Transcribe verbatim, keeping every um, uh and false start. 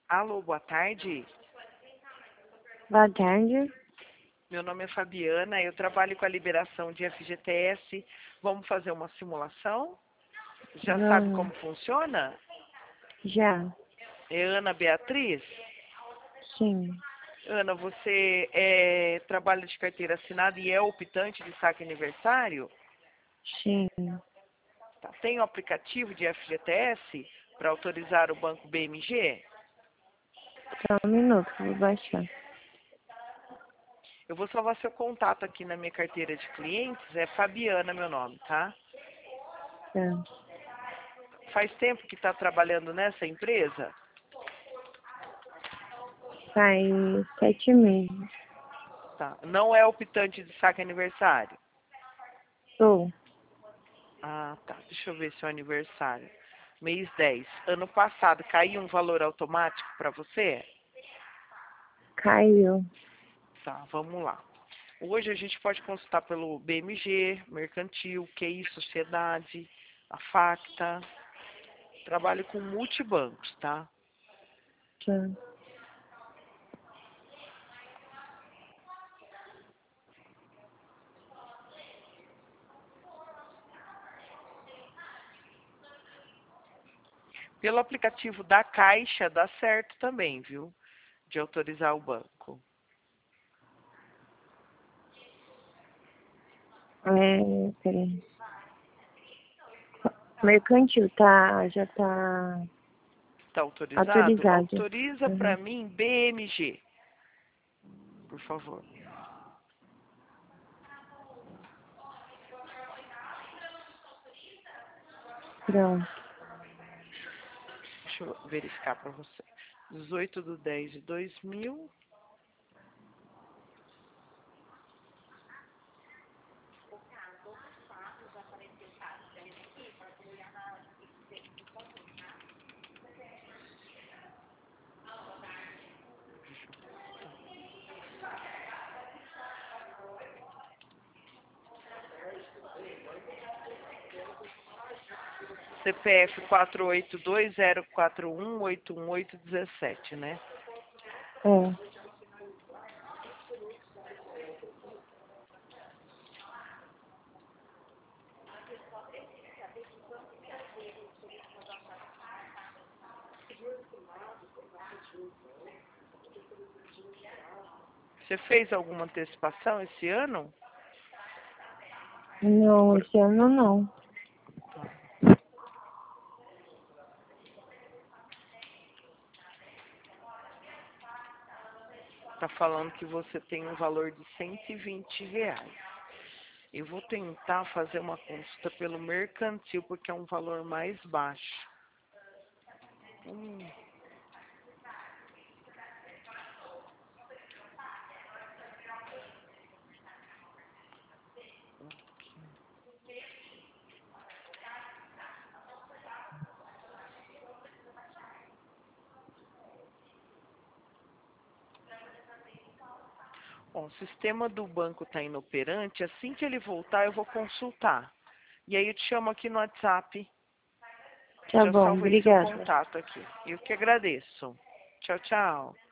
Alô, boa tarde. Boa tarde. Meu nome é Fabiana, eu trabalho com a liberação de F G T S. Vamos fazer uma simulação? Já sabe como Vamos. funciona? Já. É Ana Beatriz? Sim. Ana, você é, trabalha de carteira assinada e é optante de saque aniversário? Sim. Tá. Tem o aplicativo de F G T S para autorizar o banco B M G? Só um minuto, vou baixar. Eu vou salvar seu contato aqui na minha carteira de clientes, é Fabiana meu nome, tá? Tá. Faz tempo que está trabalhando nessa empresa? Faz sete meses. Tá. Não é optante de saque aniversário? Sou. Ah, tá. Deixa eu ver seu aniversário. Mês dez. Ano passado, caiu um valor automático para você? Caiu. Tá, vamos lá. Hoje a gente pode consultar pelo B M G, Mercantil, Q I, Sociedade, a Facta. Trabalho com multibancos, tá? Tá. Pelo aplicativo da Caixa dá certo também, viu? De autorizar o banco. É, peraí. Mercantil tá, já tá Tá autorizado? autorizado. Autoriza para Uhum. mim B M G, por favor. Pronto. Deixa eu verificar para você. dezoito de dez de dois mil. C P F quatro oito dois zero quatro um oito um oito um sete, né? É. Você fez alguma antecipação esse ano? Não, esse ano não. Tá falando que você tem um valor de cento e vinte reais. Eu vou tentar fazer uma consulta pelo mercantil, porque é um valor mais baixo. Hum. Bom, o sistema do banco está inoperante. Assim que ele voltar, eu vou consultar. E aí eu te chamo aqui no WhatsApp. Tá Já bom, salvei seu obrigada. contato aqui. Eu que agradeço. Tchau, tchau.